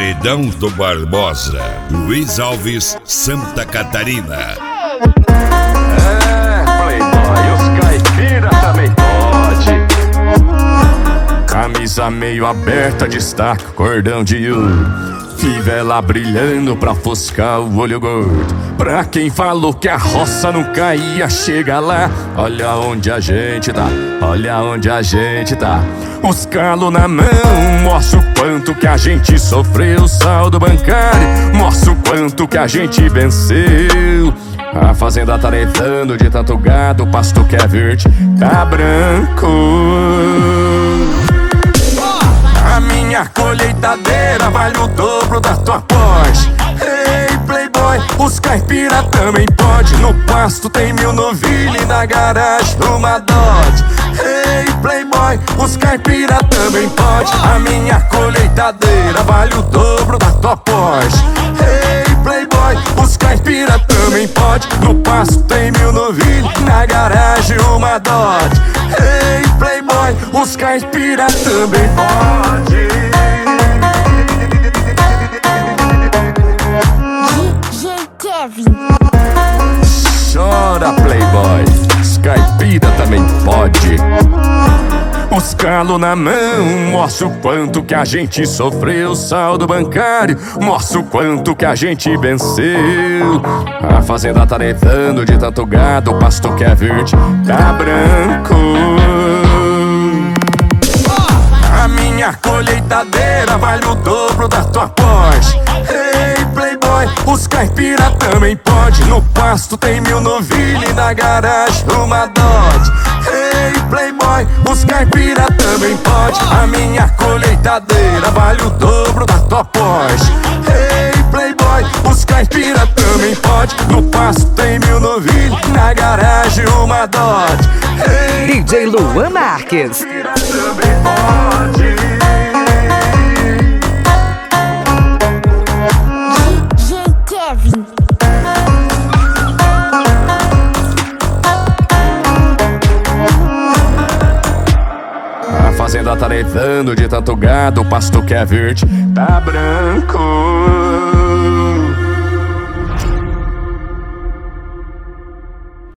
Paredão do Barbosa, Luiz Alves, Santa Catarina. Playboy, os caipira também pode. Camisa meio aberta, destaca cordão de ouro. Fivela brilhando pra ofuscar o olho gordo. Pra quem falou que a roça não caía, chega lá. Olha onde a gente tá, olha onde a gente tá. Os calos na mão, mostra o quanto que a gente sofreu. Saldo bancário, mostra o quanto que a gente venceu. A fazenda tá levando de tanto gado, o pasto que é verde tá branco. A minha colheitadeira vale o dobro da tua Porsche. Ei, Playboy, os caipira também pode. No pasto tem 1000 novilha e na garagem uma Dodge. Ei, Playboy, os caipira também pode. A minha colheitadeira vale o dobro da tua Porsche. Ei, Playboy, os caipira também pode. No pasto tem 1000 novilha e na garagem uma Dodge. Ei, Playboy, os caipira também pode. Kevin. Chora, Playboy, os caipira também pode. Os calos na mão, mostra o quanto que a gente sofreu. Saldo bancário, mostra o quanto que a gente venceu. A fazenda tá levando de tanto gado, o pasto que é verde tá branco. A minha colheitadeira vale o dobro da tua Porsche. Ei, Playboy, os caipira também pode. No pasto tem 1000 novilha e na garagem uma Dodge. Ei, Playboy, os caipira também pode. A minha colheitadeira vale o dobro da tua Porsche. Ei, Playboy, os caipira também pode. No pasto tem 1000 novilha e na garagem uma Dodge. Ei, DJ Luan Marques. caipira também pode. Kevin. A fazenda tá levando de tanto gado, o pasto que é verde tá branco.